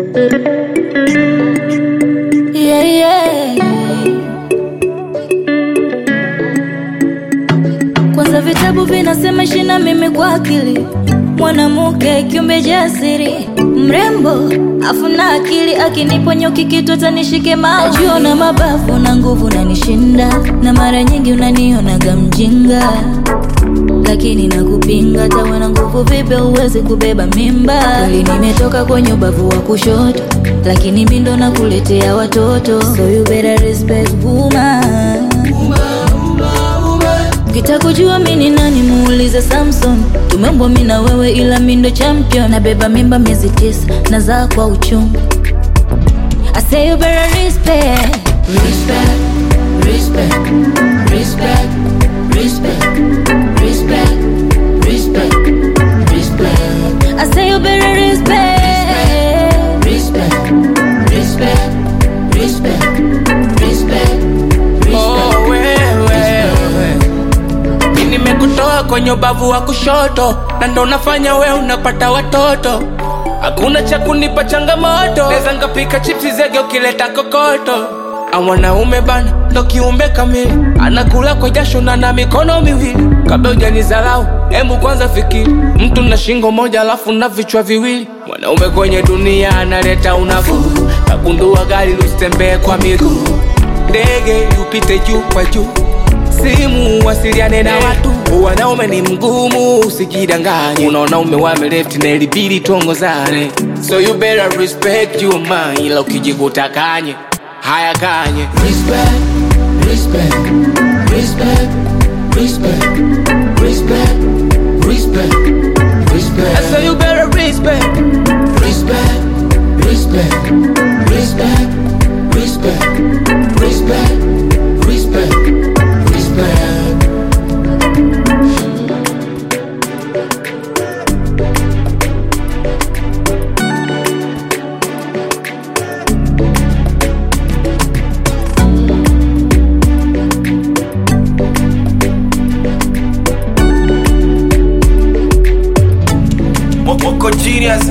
Yeah, yeah. Kwanza vitabu vinasema shina mimi kwa akili, mwanamke kiumbe jasiri, mrembo afuna akili, akiniponyoki kitu tanishike maji. Najiona mabavu na nguvu na nishinda, na mara nyingi unanionaga mjinga, lakini nakupinga. Tawe na nguvu vipi uwezi kubeba mimba? Kweli nimetoka kwenye ubavu wa kushoto, lakini mimi ndo nakuletea watoto. So you better respect woman. Ukitaka kujua mimi ni nani muulize Samson. Tumeumbwa mimi na wewe ila mimi ndo champion. Nabeba mimba miezi 9 na zaa kwa uchungu. I say you better respect. Respect, respect, respect, respect, respect, respect, respect. I say you better respect. Respect, respect, respect, respect, respect. Oh, wewe nimekutoa kwenye ubavu wa kushoto, na ndo nafanya wewe unapata watoto. Hakuna cha kunipa changamoto, neza ngapika chipsi zege ukileta kokoto. Mwanaume bana ndo kiumbe kamili, anakula kwa jasho na mikono miwili. Kabla hujanizalau hemu kwanza fikiri, mtu na shingo moja alafu na vichwa viwili. Mwanaume kwenye dunia analeta unafuu, kakundua gari lusitembee kwa miguu, ndege upite juu kwa juu, simu wasiliane na watu. Wanaume ni mgumu usijidanganye, unaona umewame left na ilibidi tuongozane. So you better respect your mind, ila ukijikuta kanye haya kanye. Respect, respect, respect, respect, respect, respect, respect. So you better respect. Respect, respect, respect, respect, respect, respect, respect. Moko genius.